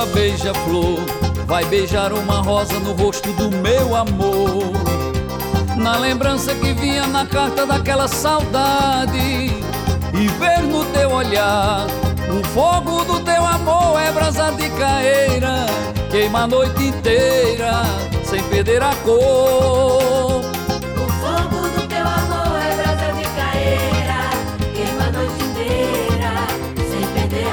Voa, beija-flor, vai beijar uma rosa no rosto do meu amor. Na lembrança que vinha na carta daquela saudade, e ver no teu olhar o fogo do teu amor é brasa de caeira, queima a noite inteira sem perder a cor. O fogo do teu amor é brasa de caeira, queima a noite inteira sem perder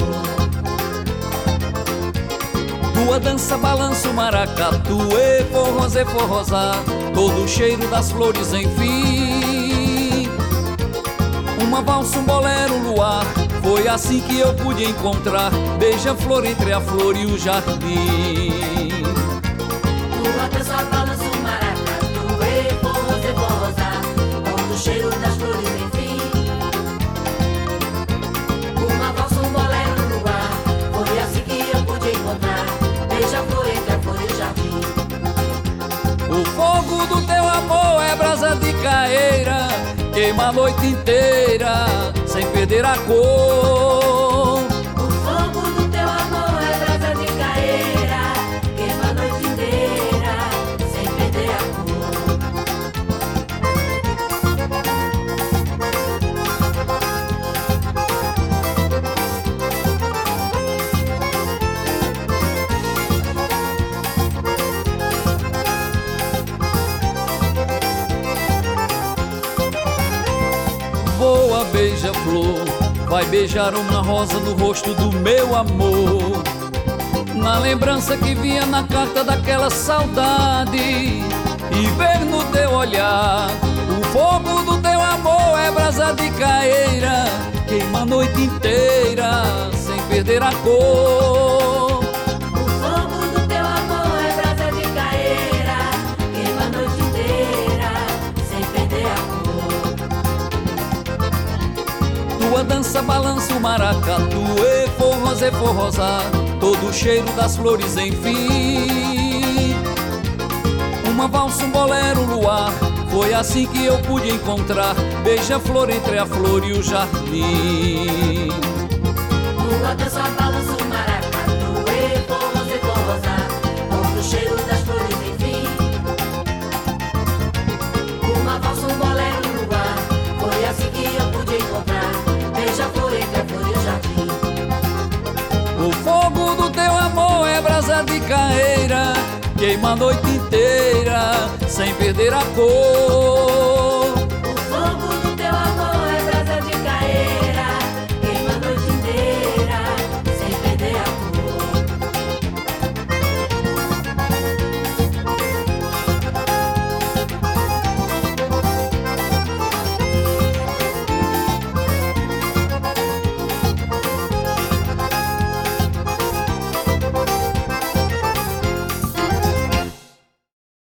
a cor. Tua dança balança o maracatu, e forrosá, todo o cheiro das flores enfim. Uma valsa, um bolero, um luar, foi assim que eu pude encontrar beija-flor entre a flor e o jardim. Tua dança balança o maracatu, e forrosá, todo o cheiro das flores enfim. Uma valsa, um bolero, um luar, foi assim que eu pude encontrar beija-flor entre a flor e o jardim. O fogo do teu amor é brasa de caeira, queima a noite inteira sem perder a cor. O fogo do teu amor é brasa de caeira, queima a noite inteira sem perder a cor. Voa, beija-flor, vai beijar uma rosa no rosto do meu amor. Na lembrança que vinha na carta daquela saudade, e ver no teu olhar o fogo do teu amor é brasa de caeira, queima a noite inteira sem perder a cor. O fogo do teu amor é brasa de caeira, queima a noite inteira sem perder a cor. Tua dança balança o maracatu, e forrosá, todo o cheiro das flores enfim. Uma valsa, um bolero, um luar, foi assim que eu pude encontrar beija-flor entre a flor e o jardim. Tua dança balança o maracatu, e forrosá, todo o cheiro das flores enfim. Uma valsa, um bolero, um luar, foi assim que eu pude encontrar beija-flor entre a flor e o jardim. O fogo do teu amor é brasa de caeira, queima a noite inteira sem perder a cor.